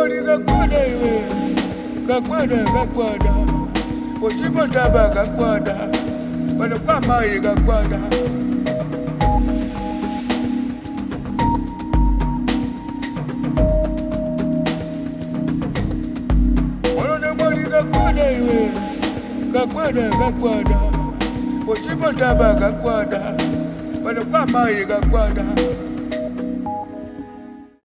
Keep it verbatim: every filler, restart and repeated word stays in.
mori gakwada iwe, gakwada gakwada, ojibo daba gakwada, wale kwa mai gakwada. Olone mori gakwada iwe, gakwada gakwada, ojibo daba gakwada, wale kwa mai gakwada.